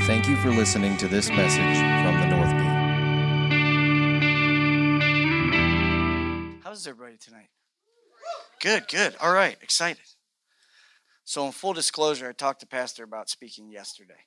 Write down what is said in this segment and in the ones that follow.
Thank you for listening to this message from the North Gate. How's everybody tonight? Good. All right, excited. So in full disclosure, I talked to Pastor about speaking yesterday.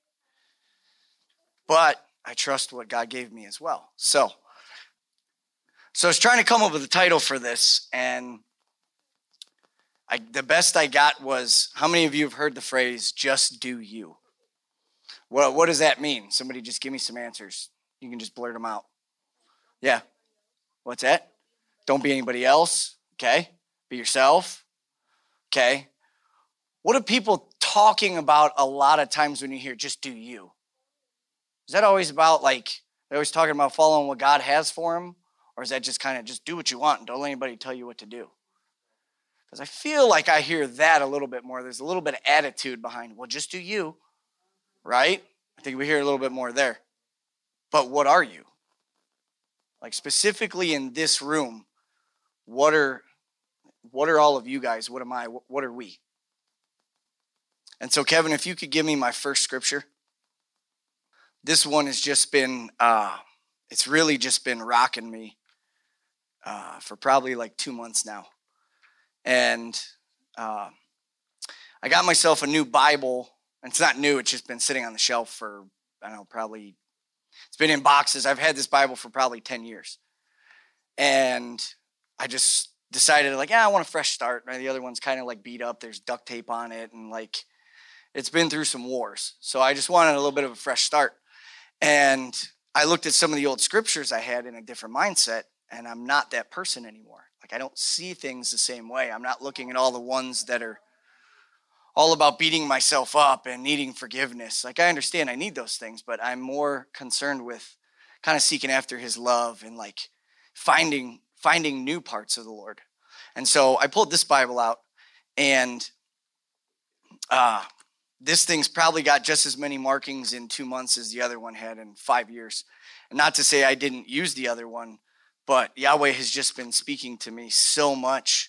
But I trust what God gave me as well. So I was trying to come up with a title for this, and the best I got was, how many of you have heard the phrase, just do you? Well, what does that mean? Somebody just give me some answers. You can just blurt them out. Yeah. What's that? Don't be anybody else. Okay. Be yourself. Okay. What are people talking about a lot of times when you hear just do you? Is that always about, like, they're always talking about following what God has for them? Or is that just kind of just do what you want and don't let anybody tell you what to do? Because I feel like I hear that a little bit more. There's a little bit of attitude behind, well, just do you, right? I think we hear a little bit more there. But what are you? Like, specifically in this room, what are all of you guys? What am I? What are we? And so, Kevin, if you could give me my first scripture. This one has just been, it's really just been rocking me for probably like 2 months now. And I got myself a new Bible. And it's not new. It's just been sitting on the shelf for, I don't know, probably, it's been in boxes. I've had this Bible for probably 10 years. And I just decided, like, I want a fresh start. The other one's kind of like beat up. There's duct tape on it. And like, it's been through some wars. So I just wanted a little bit of a fresh start. And I looked at some of the old scriptures I had in a different mindset. And I'm not that person anymore. Like, I don't see things the same way. I'm not looking at all the ones that are all about beating myself up and needing forgiveness. Like, I understand I need those things, but I'm more concerned with kind of seeking after his love and like finding new parts of the Lord. And so I pulled this Bible out, and this thing's probably got just as many markings in 2 months as the other one had in 5 years. And not to say I didn't use the other one, but Yahweh has just been speaking to me so much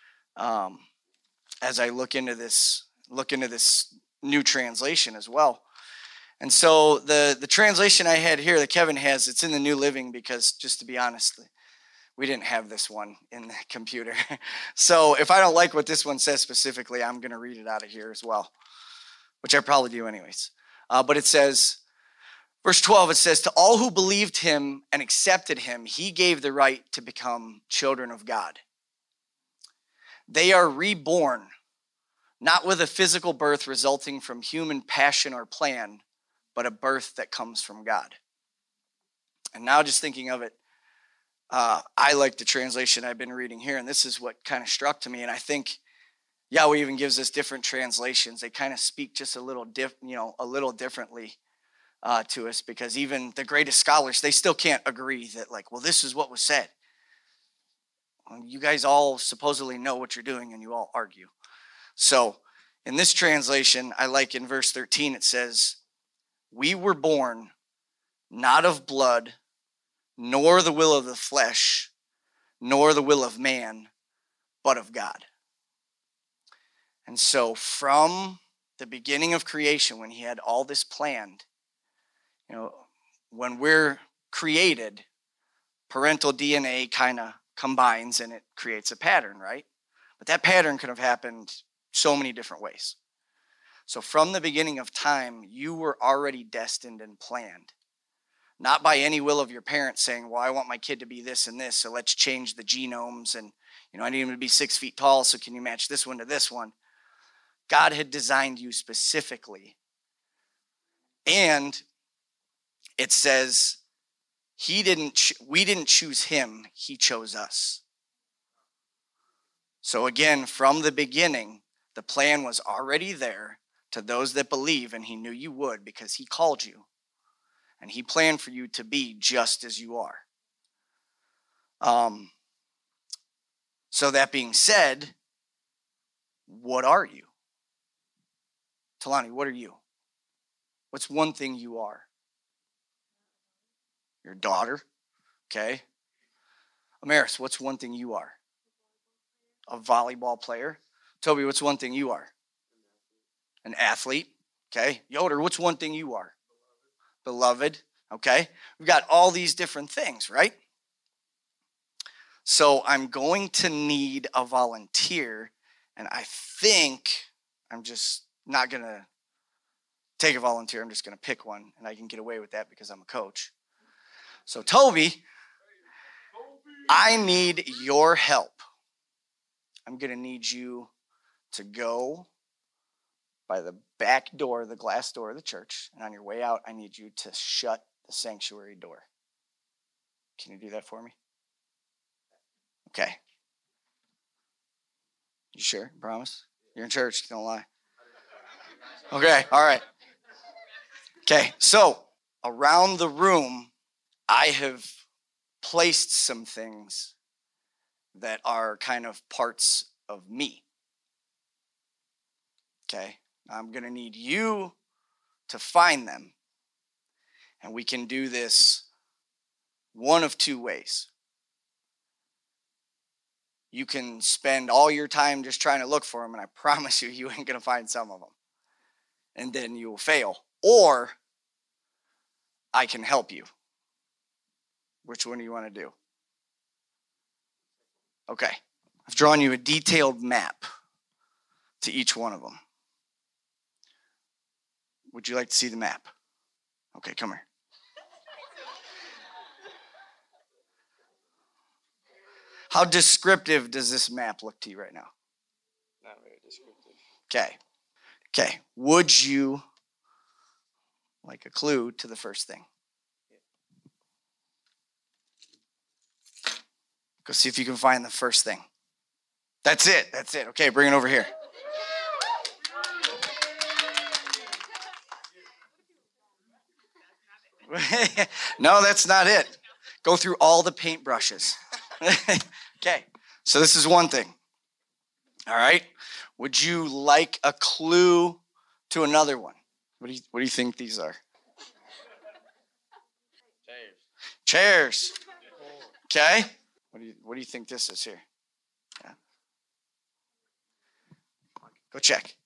as I look into this new translation as well. And so the translation I had here that Kevin has, it's in the New Living, because just to be honest, we didn't have this one in the computer. So if I don't like what this one says specifically, I'm going to read it out of here as well, which I probably do anyways. But it says, verse 12, it says, to all who believed him and accepted him, he gave the right to become children of God. They are reborn, not with a physical birth resulting from human passion or plan, but a birth that comes from God. And now just thinking of it, I like the translation I've been reading here, and this is what kind of struck to me. And I think Yahweh even gives us different translations. They kind of speak just a little differently to us, because even the greatest scholars, they still can't agree that, like, well, this is what was said. Well, you guys all supposedly know what you're doing, and you all argue. So in this translation, I like in verse 13, it says, we were born not of blood, nor the will of the flesh, nor the will of man, but of God. And so from the beginning of creation, when he had all this planned, when we're created, parental DNA kind of combines and it creates a pattern, right? But that pattern could have happened so many different ways. So from the beginning of time, you were already destined and planned. Not by any will of your parents saying, well, I want my kid to be this and this, so let's change the genomes, and I need him to be 6 feet tall, so can you match this one to this one? God had designed you specifically. And it says, we didn't choose him, he chose us. So again, from the beginning, the plan was already there to those that believe, and he knew you would because he called you. And he planned for you to be just as you are. So that being said, what are you? Talani, what are you? What's one thing you are? Your daughter? Okay. Amaris, what's one thing you are? A volleyball player. Toby, what's one thing you are? An athlete. Okay. Yoder, what's one thing you are? beloved, okay? We've got all these different things, right? So I'm going to need a volunteer, and I think I'm just not going to take a volunteer. I'm just going to pick one, and I can get away with that because I'm a coach. So Toby, I need your help. I'm going to need you to go by the back door, the glass door of the church, and on your way out, I need you to shut the sanctuary door. Can you do that for me? Okay. You sure? Promise? You're in church. Don't lie. Okay. All right. Okay. So around the room, I have placed some things that are kind of parts of me. Okay. I'm going to need you to find them. And we can do this one of two ways. You can spend all your time just trying to look for them, and I promise you, you ain't going to find some of them. And then you will fail. Or I can help you. Which one do you want to do? Okay. I've drawn you a detailed map to each one of them. Would you like to see the map? Okay, come here. How descriptive does this map look to you right now? Not very descriptive. Okay. Okay. Would you like a clue to the first thing? Go see if you can find the first thing. That's it. That's it. Okay, bring it over here. No, that's not it. Go through all the paintbrushes. Okay, so this is one thing. All right. Would you like a clue to another one? What do you think these are? Chairs. Okay. What do you think this is here? Yeah. Go check.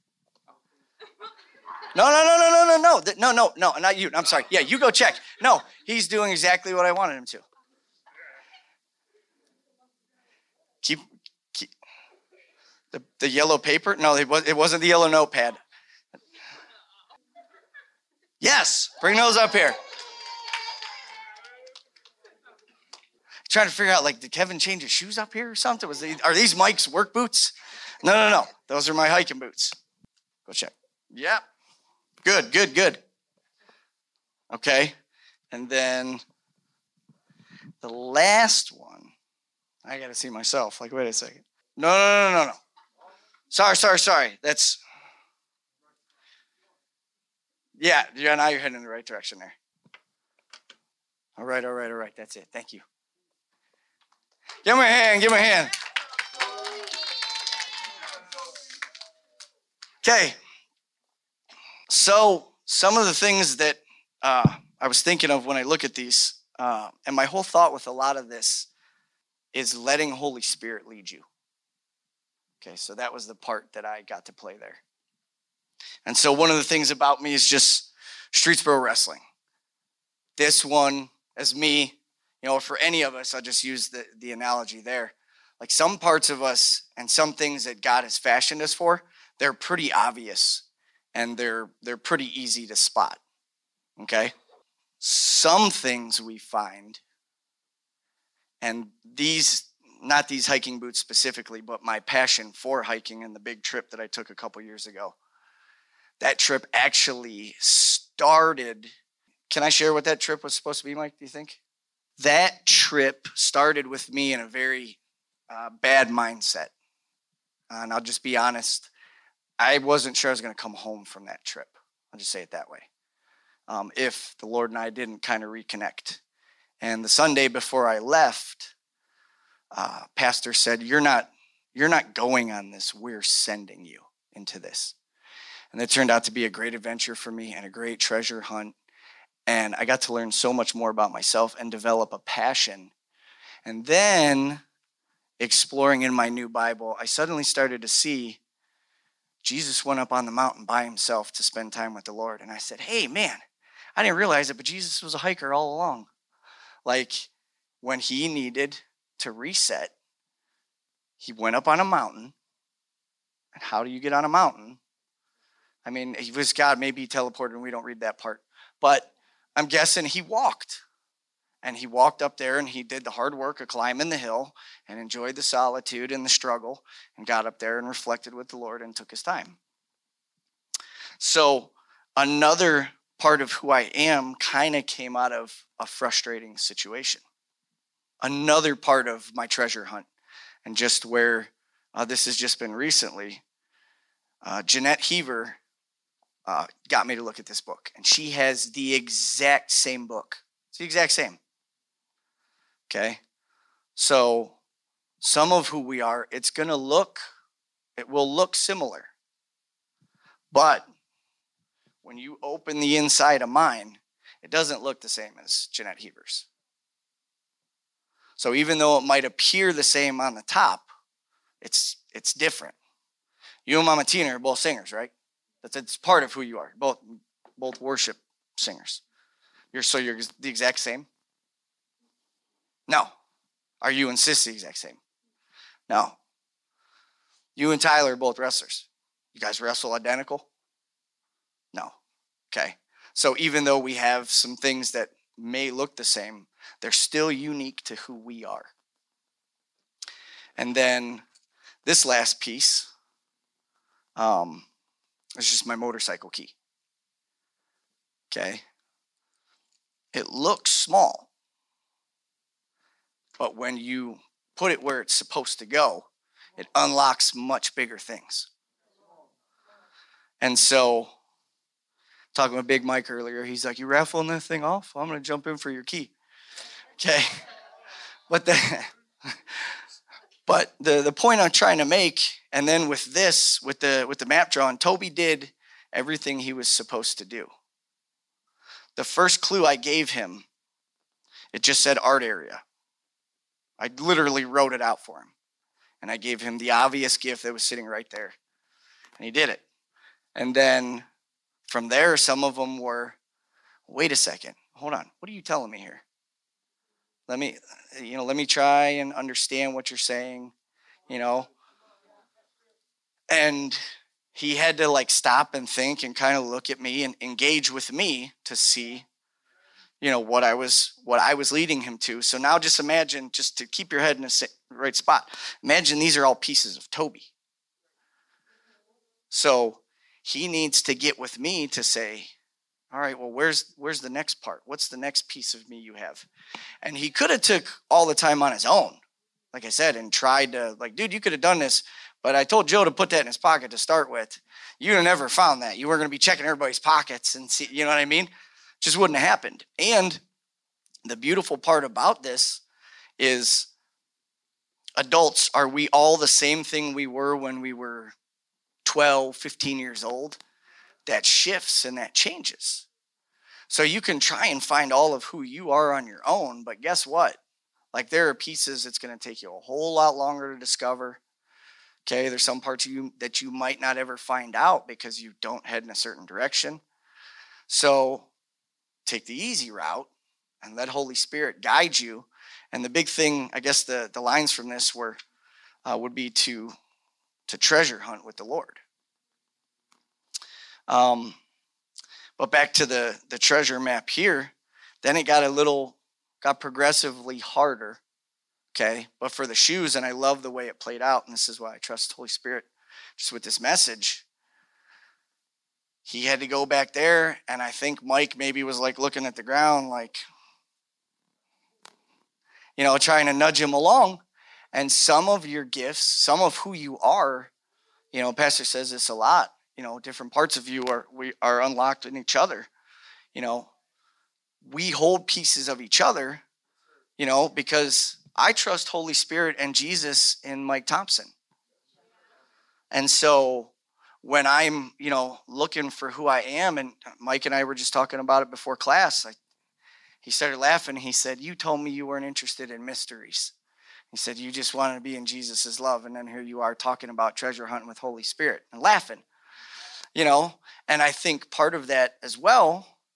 No, not you. I'm sorry. Yeah, you go check. No, he's doing exactly what I wanted him to. Keep the yellow paper. No, it wasn't the yellow notepad. Yes, bring those up here. Trying to figure out, like, did Kevin change his shoes up here or something? Are these Mike's work boots? No. Those are my hiking boots. Go check. Yep. Good. Okay. And then the last one, I got to see myself. Like, wait a second. No. Sorry. That's, yeah, now you're heading in the right direction there. All right. That's it. Thank you. Give me a hand. Okay. So some of the things that I was thinking of when I look at these, and my whole thought with a lot of this is letting Holy Spirit lead you. Okay, so that was the part that I got to play there. And so one of the things about me is just Streetsboro Wrestling. This one, as me, for any of us, I'll just use the analogy there. Like, some parts of us and some things that God has fashioned us for, they're pretty obvious and they're pretty easy to spot. Okay? Some things we find, and not these hiking boots specifically, but my passion for hiking and the big trip that I took a couple years ago. That trip actually started. Can I share what that trip was supposed to be, Mike, do you think? That trip started with me in a very bad mindset. And I'll just be honest, I wasn't sure I was going to come home from that trip. I'll just say it that way. If the Lord and I didn't kind of reconnect. And the Sunday before I left, pastor said, you're not going on this. We're sending you into this. And it turned out to be a great adventure for me and a great treasure hunt. And I got to learn so much more about myself and develop a passion. And then, exploring in my new Bible, I suddenly started to see Jesus went up on the mountain by himself to spend time with the Lord. And I said, hey, man, I didn't realize it, but Jesus was a hiker all along. Like when he needed to reset, he went up on a mountain. And how do you get on a mountain? I mean, he was God, maybe he teleported and we don't read that part. But I'm guessing he walked. And he walked up there and he did the hard work of climbing the hill and enjoyed the solitude and the struggle and got up there and reflected with the Lord and took his time. So another part of who I am kind of came out of a frustrating situation. Another part of my treasure hunt, and just where this has just been recently, Jeanette Heaver got me to look at this book. And she has the exact same book. It's the exact same. Okay? So some of who we are, it will look similar. But when you open the inside of mine, it doesn't look the same as Jeanette Heaver's. So even though it might appear the same on the top, it's different. You and Mama Tina are both singers, right? It's part of who you are. Both worship singers. You're the exact same? No. Are you and Sis the exact same? No. You and Tyler are both wrestlers. You guys wrestle identical? No. Okay. So even though we have some things that may look the same, they're still unique to who we are. And then this last piece is just my motorcycle key. Okay. It looks small, but when you put it where it's supposed to go, it unlocks much bigger things. And so, talking with Big Mike earlier, he's like, "You raffling that thing off? I'm going to jump in for your key." Okay. But the point I'm trying to make, and then with this, with the map drawing, Toby did everything he was supposed to do. The first clue I gave him, it just said art area. I literally wrote it out for him. And I gave him the obvious gift that was sitting right there. And he did it. And then from there, some of them were, wait a second, hold on, what are you telling me here? Let me try and understand what you're saying, And he had to stop and think and kind of look at me and engage with me to see, what I was leading him to. So now just imagine, just to keep your head in the right spot, imagine these are all pieces of Toby. So he needs to get with me to say, all right, well, where's the next part? What's the next piece of me you have? And he could have took all the time on his own, like I said, and tried to, dude, you could have done this, but I told Joe to put that in his pocket to start with. You'd have never found that. You were going to be checking everybody's pockets and see, you know what I mean? Just wouldn't have happened. And the beautiful part about this is adults, are we all the same thing we were when we were 12, 15 years old? That shifts and that changes. So you can try and find all of who you are on your own, but guess what? There are pieces it's going to take you a whole lot longer to discover. Okay, there's some parts of you that you might not ever find out because you don't head in a certain direction. So take the easy route and let Holy Spirit guide you. And the big thing, I guess the lines from this would be to treasure hunt with the Lord. But back to the treasure map here, then it got progressively harder. Okay. But for the shoes, and I love the way it played out, and this is why I trust Holy Spirit just with this message. He had to go back there, and I think Mike maybe was looking at the ground, trying to nudge him along. And some of your gifts, some of who you are, Pastor says this a lot. Different parts of you are unlocked in each other. We hold pieces of each other, because I trust Holy Spirit and Jesus in Mike Thompson. And so when I'm, looking for who I am, and Mike and I were just talking about it before class, he started laughing. He said, "You told me you weren't interested in mysteries." He said, "You just wanted to be in Jesus' love. And then here you are talking about treasure hunting with Holy Spirit," and laughing. And I think part of that as well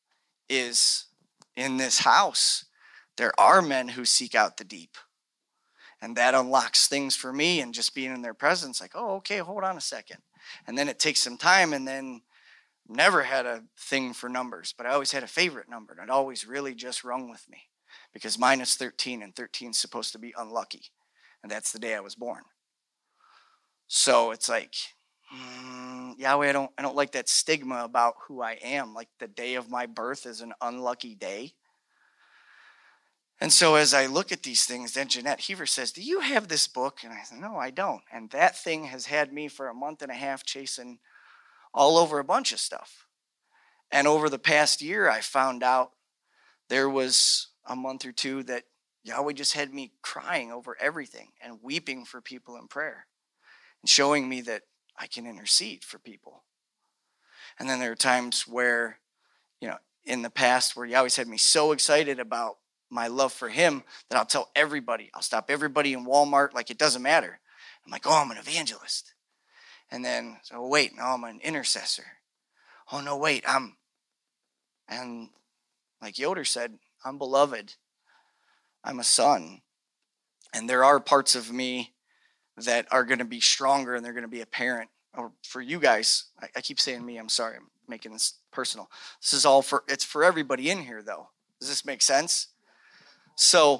is in this house, there are men who seek out the deep. And that unlocks things for me, and just being in their presence, like, oh, okay, hold on a second. And then it takes some time, and then never had a thing for numbers, but I always had a favorite number, and it always really just rung with me, because mine is 13, and 13 is supposed to be unlucky, and that's the day I was born. So it's like, Yahweh, I don't like that stigma about who I am. Like, the day of my birth is an unlucky day. And so as I look at these things, then Jeanette Heaver says, do you have this book? And I said, no, I don't. And that thing has had me for a month and a half chasing all over a bunch of stuff. And over the past year, I found out there was a month or two that Yahweh just had me crying over everything and weeping for people in prayer and showing me that I can intercede for people. And then there are times where, in the past, where Yahweh's had me so excited about my love for him that I'll tell everybody. I'll stop everybody in Walmart, like it doesn't matter. I'm like, oh, I'm an evangelist. And then, so wait, no, I'm an intercessor. Oh, no, wait, and like Yoder said, I'm beloved. I'm a son. And there are parts of me that are going to be stronger, and they're going to be apparent. Or for you guys, I keep saying me, I'm sorry, I'm making this personal. This is it's for everybody in here, though. Does this make sense? So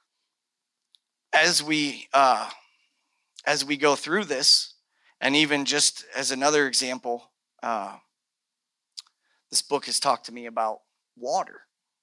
as we go through this, and even just as another example, this book has talked to me about water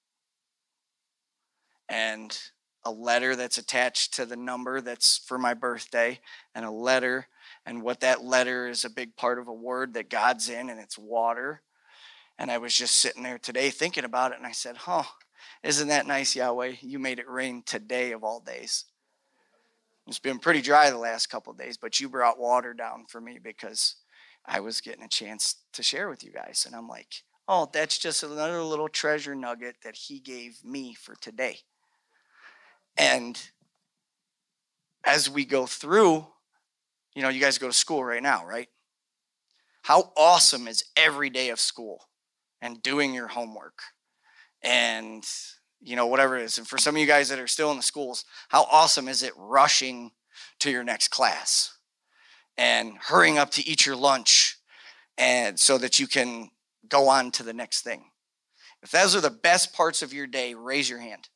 and a letter that's attached to the number that's for my birthday, and a letter, and what that letter is a big part of a word that God's in, and it's water. And I was just sitting there today thinking about it, and I said, isn't that nice, Yahweh? You made it rain today of all days. It's been pretty dry the last couple of days, but you brought water down for me because I was getting a chance to share with you guys. And I'm like, oh, that's just another little treasure nugget that he gave me for today. And as we go through, you guys go to school right now, right? How awesome is every day of school and doing your homework and whatever it is. And for some of you guys that are still in the schools, how awesome is it rushing to your next class and hurrying up to eat your lunch, and so that you can go on to the next thing? If those are the best parts of your day, raise your hand.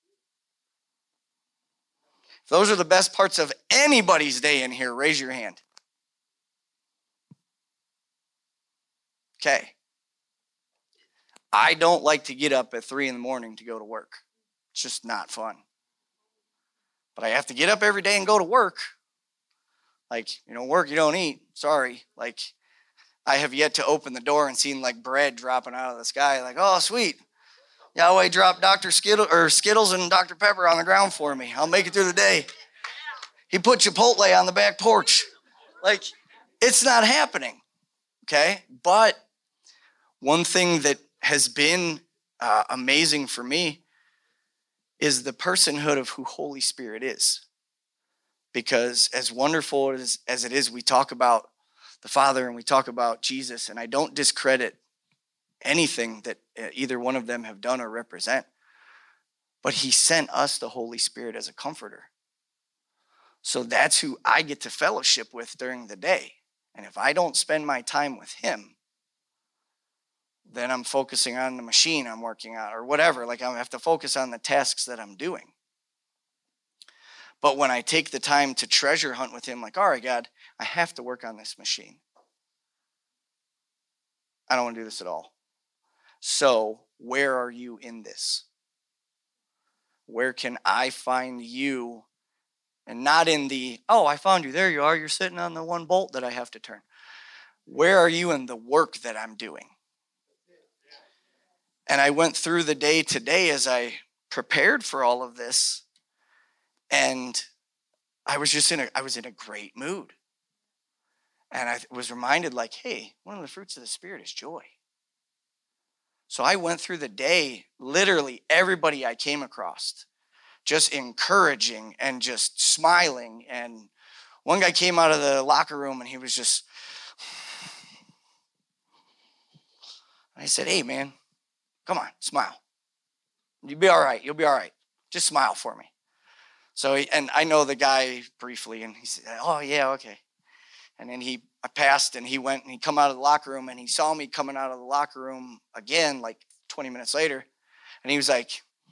If those are the best parts of anybody's day in here, raise your hand. Okay. I don't like to get up at 3 a.m. to go to work. It's just not fun. But I have to get up every day and go to work. Like, work you don't eat. Sorry. Like, I have yet to open the door and seen like bread dropping out of the sky. Like, oh, sweet. Yahweh dropped Skittles and Dr. Pepper on the ground for me. I'll make it through the day. He put Chipotle on the back porch. Like, it's not happening. Okay? But one thing that has been amazing for me is the personhood of who Holy Spirit is. Because as wonderful as it is, we talk about the Father and we talk about Jesus, and I don't discredit anything that either one of them have done or represent, but he sent us the Holy Spirit as a comforter. So that's who I get to fellowship with during the day. And if I don't spend my time with him, then I'm focusing on the machine I'm working on or whatever. Like, I have to focus on the tasks that I'm doing. But when I take the time to treasure hunt with him, like, all right, God, I have to work on this machine. I don't want to do this at all. So where are you in this? Where can I find you? And not in the, oh, I found you. There you are. You're sitting on the one bolt that I have to turn. Where are you in the work that I'm doing? And I went through the day today as I prepared for all of this, and I was in a great mood. And I was reminded, like, hey, one of the fruits of the Spirit is joy. So I went through the day, literally everybody I came across, just encouraging and just smiling. And one guy came out of the locker room and he was just, I said, hey, man, Come on, smile. You'll be all right. You'll be all right. Just smile for me. So, and I know the guy briefly, and he said, oh, yeah, okay. And then I passed, and he went, and he come out of the locker room, and he saw me coming out of the locker room again, like 20 minutes later. And he was like,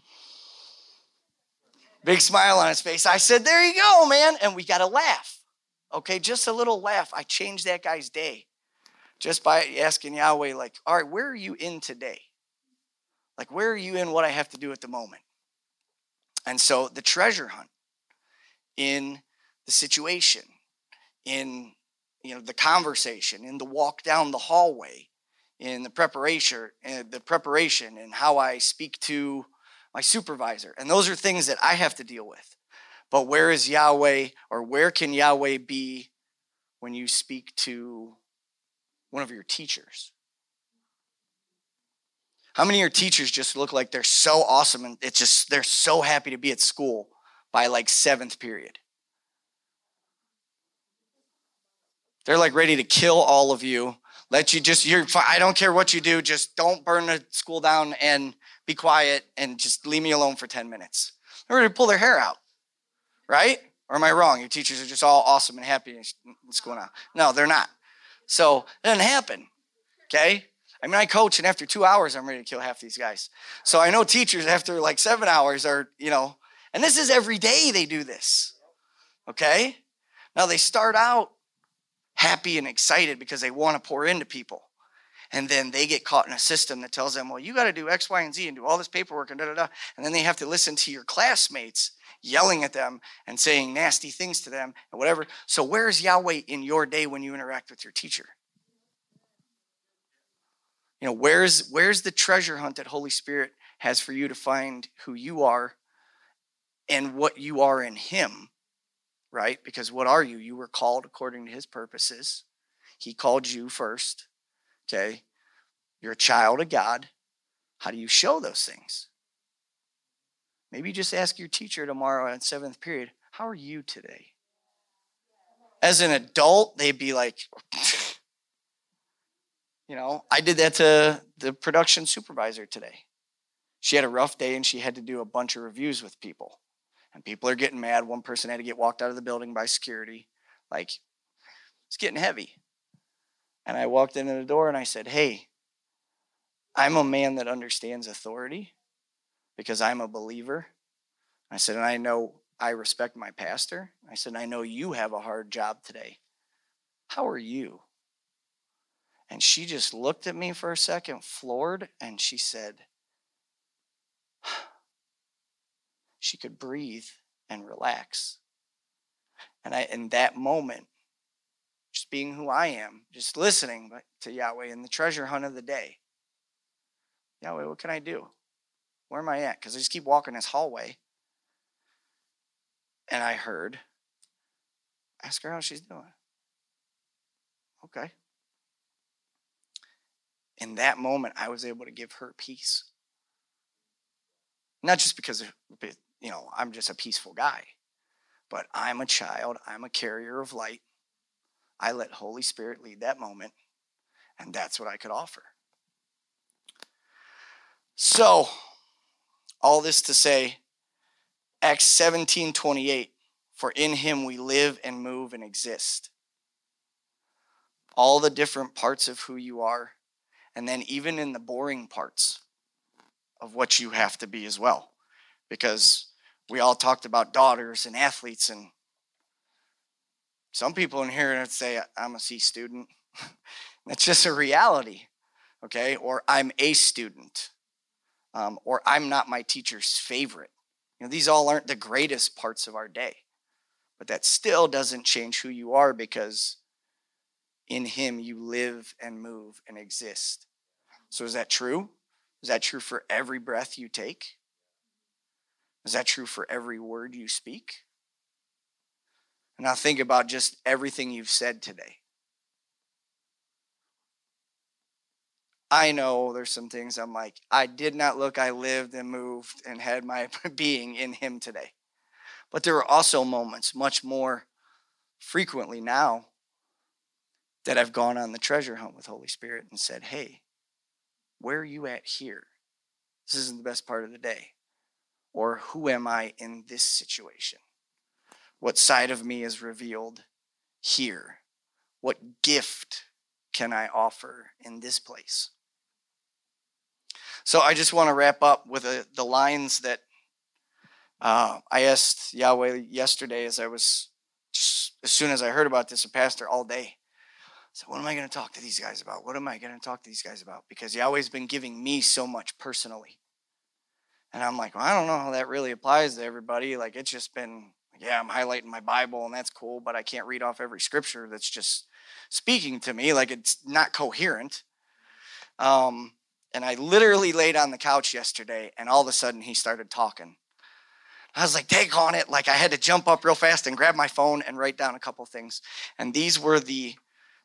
big smile on his face. I said, there you go, man. And we got to laugh. Okay, just a little laugh. I changed that guy's day just by asking Yahweh, like, all right, where are you in today? Like, where are you in what I have to do at the moment? And so the treasure hunt in the situation, in the conversation, in the walk down the hallway, in the preparation, and how I speak to my supervisor. And those are things that I have to deal with. But where is Yahweh, or where can Yahweh be when you speak to one of your teachers? How many of your teachers just look like they're so awesome and they're so happy to be at school by like 7th period? They're like ready to kill all of you. I don't care what you do, just don't burn the school down and be quiet and just leave me alone for 10 minutes. They're ready to pull their hair out, right? Or am I wrong? Your teachers are just all awesome and happy in school now. No, they're not. So it doesn't happen, okay? I mean, I coach, and after 2 hours, I'm ready to kill half these guys. So I know teachers after like 7 hours are, and this is every day they do this, okay? Now they start out happy and excited because they want to pour into people. And then they get caught in a system that tells them, well, you got to do X, Y, and Z and do all this paperwork and da-da-da. And then they have to listen to your classmates yelling at them and saying nasty things to them and whatever. So where is Yahweh in your day when you interact with your teacher? Where's the treasure hunt that Holy Spirit has for you to find who you are and what you are in him, right? Because what are you? You were called according to his purposes. He called you first, okay? You're a child of God. How do you show those things? Maybe just ask your teacher tomorrow at 7th period, how are you today? As an adult, they'd be like, I did that to the production supervisor today. She had a rough day and she had to do a bunch of reviews with people. And people are getting mad. One person had to get walked out of the building by security. Like, it's getting heavy. And I walked into the door and I said, hey, I'm a man that understands authority because I'm a believer. I said, and I know I respect my pastor. I said, I know you have a hard job today. How are you? And she just looked at me for a second, floored, and she said, she could breathe and relax. And in that moment, just being who I am, just listening to Yahweh in the treasure hunt of the day. Yahweh, what can I do? Where am I at? Because I just keep walking this hallway. And I heard, ask her how she's doing. Okay. In that moment, I was able to give her peace. Not just because, I'm just a peaceful guy, but I'm a child. I'm a carrier of light. I let Holy Spirit lead that moment, and that's what I could offer. So, all this to say, Acts 17:28, for in him we live and move and exist. All the different parts of who you are, and then even in the boring parts of what you have to be as well. Because we all talked about daughters and athletes, and some people in here would say, I'm a C student. That's just a reality, okay? Or I'm a student, or I'm not my teacher's favorite. These all aren't the greatest parts of our day, but that still doesn't change who you are, because in him you live and move and exist. So is that true? Is that true for every breath you take? Is that true for every word you speak? And now think about just everything you've said today. I know there's some things I'm like, I did not look, I lived and moved and had my being in him today. But there are also moments, much more frequently now, that I've gone on the treasure hunt with Holy Spirit and said, hey, where are you at here? This isn't the best part of the day. Or who am I in this situation? What side of me is revealed here? What gift can I offer in this place? So I just want to wrap up with the lines that I asked Yahweh yesterday as soon as I heard about this, a pastor all day. So what am I going to talk to these guys about? What am I going to talk to these guys about? Because Yahweh's been giving me so much personally. And I'm like, well, I don't know how that really applies to everybody. Like, it's just been, I'm highlighting my Bible and that's cool, but I can't read off every scripture that's just speaking to me. Like, it's not coherent. And I literally laid on the couch yesterday and all of a sudden he started talking. I was like, take on it. Like, I had to jump up real fast and grab my phone and write down a couple things. And these were the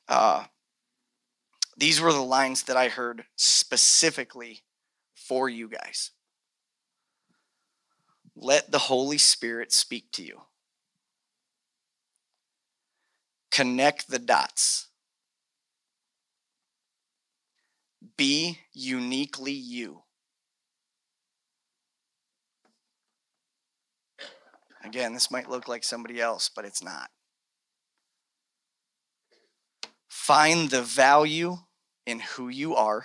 lines that I heard specifically for you guys. Let the Holy Spirit speak to you. Connect the dots. Be uniquely you. Again, this might look like somebody else, but it's not. Find the value in who you are.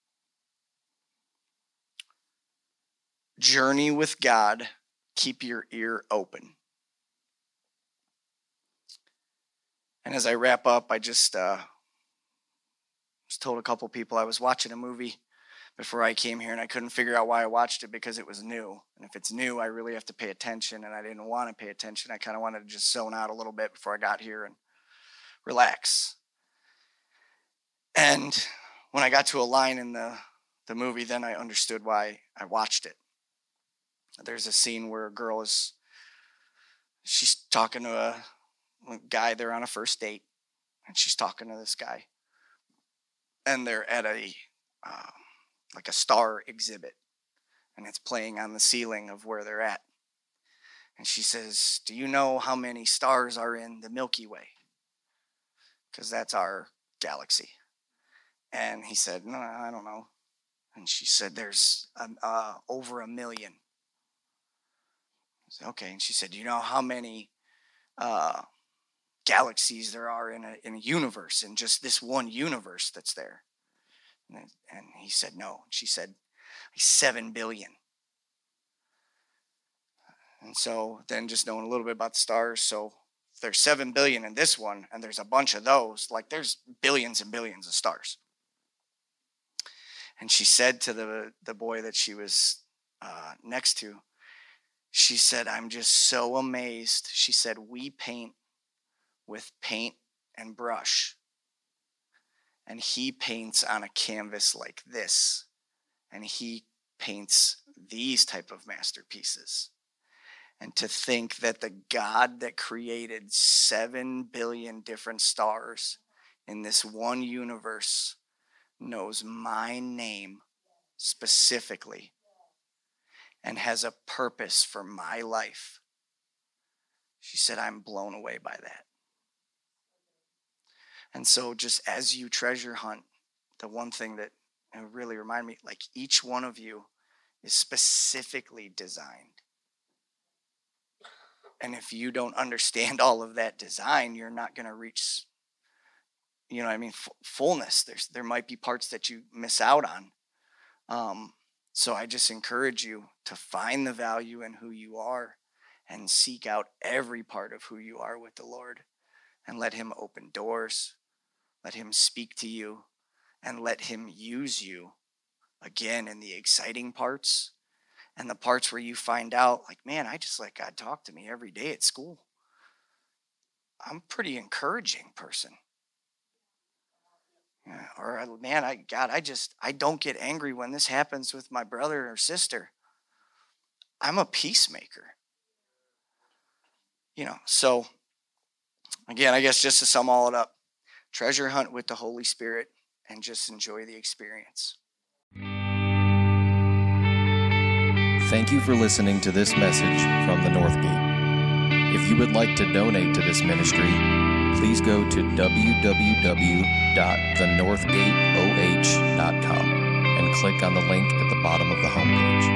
Journey with God. Keep your ear open. And as I wrap up, I just told a couple people I was watching a movie before I came here, and I couldn't figure out why I watched it because it was new. And if it's new, I really have to pay attention, and I didn't want to pay attention. I kind of wanted to just zone out a little bit before I got here and relax. And when I got to a line in the movie, then I understood why I watched it. There's a scene where a girl she's talking to a guy. They're on a first date, and she's talking to this guy. And they're at a star exhibit, and it's playing on the ceiling of where they're at. And she says, do you know how many stars are in the Milky Way? Because that's our galaxy. And he said, no, I don't know. And she said, there's over 1 million. I said, okay. And she said, do you know how many galaxies there are in a universe, in just this one universe that's there? And he said, no. She said, 7 billion. And so then just knowing a little bit about the stars, so if there's 7 billion in this one, and there's a bunch of those, like there's billions and billions of stars. And she said to the boy that she was next to, she said, I'm just so amazed. She said, we paint with paint and brush. And he paints on a canvas like this. And he paints these type of masterpieces. And to think that the God that created 7 billion different stars in this one universe knows my name specifically and has a purpose for my life. She said, I'm blown away by that. And so just as you treasure hunt, the one thing that really reminded me, like each one of you is specifically designed. And if you don't understand all of that design, you're not going to reach, fullness. There might be parts that you miss out on. So I just encourage you to find the value in who you are and seek out every part of who you are with the Lord and let him open doors, let him speak to you, and let him use you again in the exciting parts and the parts where you find out, like, man, I just let God talk to me every day at school. I'm a pretty encouraging person. Or, man, I don't get angry when this happens with my brother or sister. I'm a peacemaker. So, again, I guess just to sum all it up, treasure hunt with the Holy Spirit and just enjoy the experience. Thank you for listening to this message from the North Gate. If you would like to donate to this ministry, please go to www.thenorthgateoh.com. and click on the link at the bottom of the homepage.